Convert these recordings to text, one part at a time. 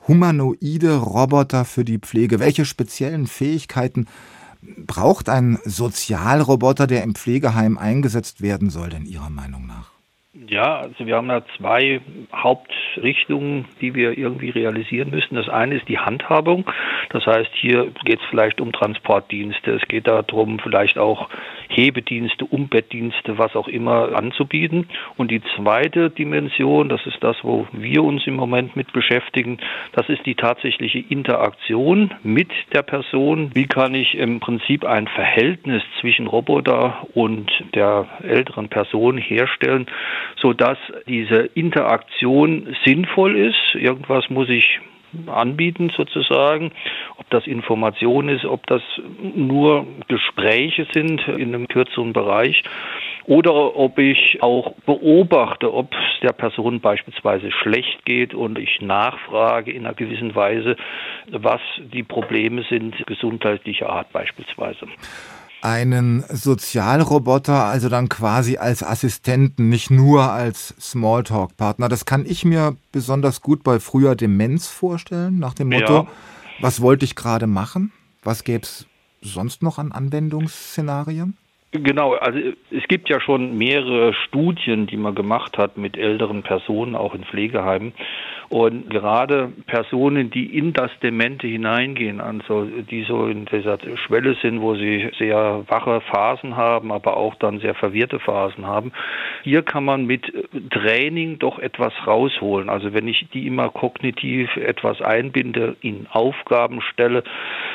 humanoide Roboter für die Pflege. Welche speziellen Fähigkeiten braucht ein Sozialroboter, der im Pflegeheim eingesetzt werden soll, denn Ihrer Meinung nach? Ja, also wir haben da zwei Hauptrichtungen, die wir irgendwie realisieren müssen. Das eine ist die Handhabung. Das heißt, hier geht es vielleicht um Transportdienste. Es geht darum, vielleicht auch Hebedienste, Umbettdienste, was auch immer anzubieten. Und die zweite Dimension, das ist das, wo wir uns im Moment mit beschäftigen, das ist die tatsächliche Interaktion mit der Person. Wie kann ich im Prinzip ein Verhältnis zwischen Roboter und der älteren Person herstellen, sodass diese Interaktion sinnvoll ist. Irgendwas muss ich anbieten sozusagen, ob das Information ist, ob das nur Gespräche sind in einem kürzeren Bereich oder ob ich auch beobachte, ob es der Person beispielsweise schlecht geht und ich nachfrage in einer gewissen Weise, was die Probleme sind, gesundheitlicher Art beispielsweise. Einen Sozialroboter also dann quasi als Assistenten, nicht nur als Smalltalk-Partner. Das kann ich mir besonders gut bei früher Demenz vorstellen, nach dem Motto, was wollte ich gerade machen? Was gäbe es sonst noch an Anwendungsszenarien? Genau, also es gibt ja schon mehrere Studien, die man gemacht hat mit älteren Personen, auch in Pflegeheimen. Und gerade Personen, die in das Demente hineingehen, also die so in dieser Schwelle sind, wo sie sehr wache Phasen haben, aber auch dann sehr verwirrte Phasen haben, hier kann man mit Training doch etwas rausholen. Also wenn ich die immer kognitiv etwas einbinde, ihnen Aufgaben stelle,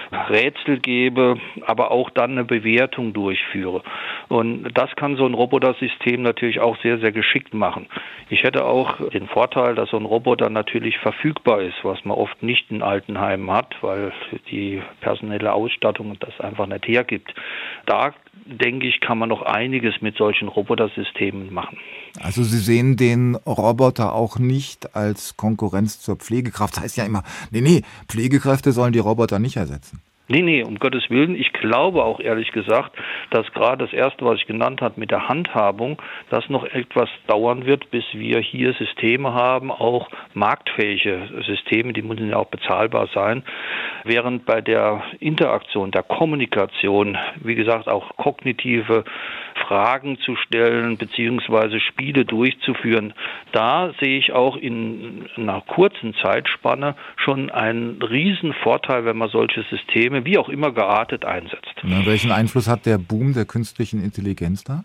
Rätsel gebe, aber auch dann eine Bewertung durchführe. Und das kann so ein Robotersystem natürlich auch sehr, sehr geschickt machen. Ich hätte auch den Vorteil, dass so ein Roboter natürlich verfügbar ist, was man oft nicht in Altenheimen hat, weil die personelle Ausstattung das einfach nicht hergibt. Da, denke ich, kann man noch einiges mit solchen Robotersystemen machen. Also Sie sehen den Roboter auch nicht als Konkurrenz zur Pflegekraft. Das heißt ja immer, nee, Pflegekräfte sollen die Roboter nicht ersetzen. Nee, um Gottes Willen. Ich glaube auch ehrlich gesagt, dass gerade das Erste, was ich genannt habe mit der Handhabung, das noch etwas dauern wird, bis wir hier Systeme haben, auch marktfähige Systeme, die müssen ja auch bezahlbar sein. Während bei der Interaktion, der Kommunikation, wie gesagt, auch kognitive Fragen zu stellen beziehungsweise Spiele durchzuführen, da sehe ich auch in einer kurzen Zeitspanne schon einen riesen Vorteil, wenn man solche Systeme wie auch immer geartet einsetzt. Na, welchen Einfluss hat der Boom der künstlichen Intelligenz da?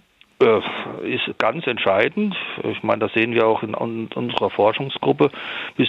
Ist ganz entscheidend. Ich meine, das sehen wir auch in unserer Forschungsgruppe. Bis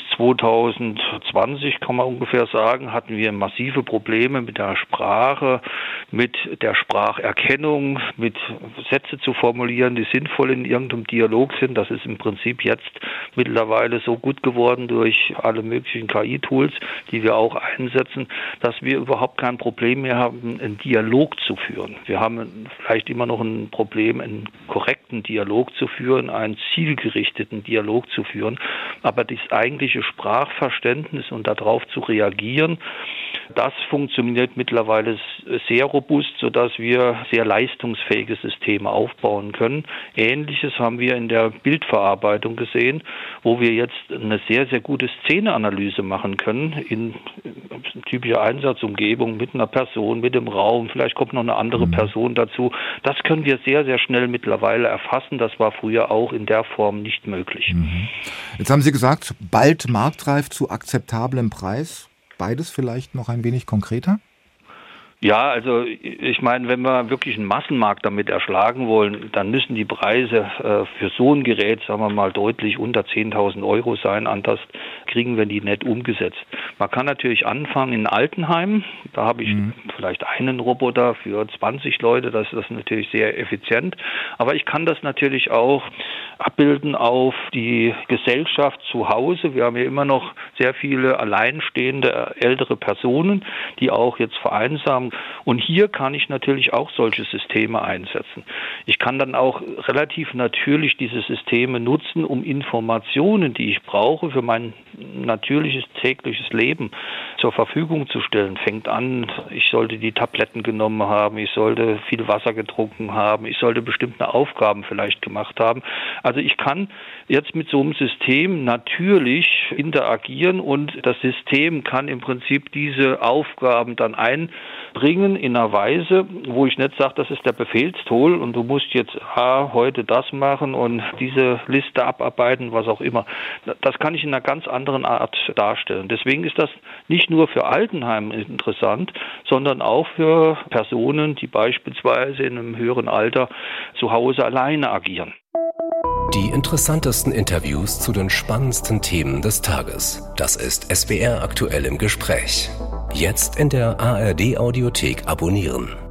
2020 kann man ungefähr sagen, hatten wir massive Probleme mit der Sprache, mit der Spracherkennung, mit Sätze zu formulieren, die sinnvoll in irgendeinem Dialog sind. Das ist im Prinzip jetzt mittlerweile so gut geworden durch alle möglichen KI-Tools, die wir auch einsetzen, dass wir überhaupt kein Problem mehr haben, einen Dialog zu führen. Wir haben vielleicht immer noch ein Problem, einen korrekten Dialog zu führen, einen zielgerichteten Dialog zu führen, aber das eigentliche Sprachverständnis und darauf zu reagieren, das funktioniert mittlerweile sehr robust, sodass wir sehr leistungsfähige Systeme aufbauen können. Ähnliches haben wir in der Bildverarbeitung gesehen, wo wir jetzt eine sehr, sehr gute Szeneanalyse machen können in typischer Einsatzumgebung mit einer Person, mit dem Raum. Vielleicht kommt noch eine andere Person dazu. Das können wir sehr, sehr schnell mittlerweile erfassen. Das war früher auch in der Form nicht möglich. Jetzt haben Sie gesagt, bald marktreif zu akzeptablem Preis. Beides vielleicht noch ein wenig konkreter? Ja, also ich meine, wenn wir wirklich einen Massenmarkt damit erschlagen wollen, dann müssen die Preise für so ein Gerät, sagen wir mal, deutlich unter 10.000 € sein. Anders kriegen wir die nicht umgesetzt. Man kann natürlich anfangen in Altenheimen. Da habe ich vielleicht einen Roboter für 20 Leute. Das ist natürlich sehr effizient. Aber ich kann das natürlich auch abbilden auf die Gesellschaft zu Hause. Wir haben ja immer noch sehr viele alleinstehende ältere Personen, die auch jetzt vereinsamen. Und hier kann ich natürlich auch solche Systeme einsetzen. Ich kann dann auch relativ natürlich diese Systeme nutzen, um Informationen, die ich brauche für mein natürliches tägliches Leben zur Verfügung zu stellen. Fängt an, ich sollte die Tabletten genommen haben, ich sollte viel Wasser getrunken haben, ich sollte bestimmte Aufgaben vielleicht gemacht haben. Also ich kann jetzt mit so einem System natürlich interagieren und das System kann im Prinzip diese Aufgaben dann einbringen in einer Weise, wo ich nicht sage, das ist der Befehlstool und du musst jetzt heute das machen und diese Liste abarbeiten, was auch immer. Das kann ich in einer ganz anderen Art darstellen. Deswegen ist das nicht nur für Altenheim interessant, sondern auch für Personen, die beispielsweise in einem höheren Alter zu Hause alleine agieren. Die interessantesten Interviews zu den spannendsten Themen des Tages. Das ist SWR aktuell im Gespräch. Jetzt in der ARD Audiothek abonnieren.